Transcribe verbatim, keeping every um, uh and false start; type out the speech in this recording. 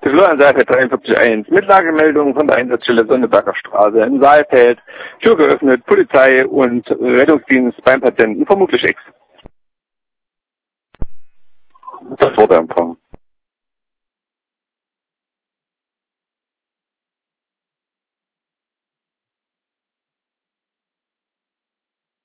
Florian dreiundvierzig eins. Mitlagemeldung von der Einsatzstelle Sonneberger Straße in Saalfeld. Tür geöffnet, Polizei und Rettungsdienst beim Patienten, vermutlich Ex. Das war der Empfang.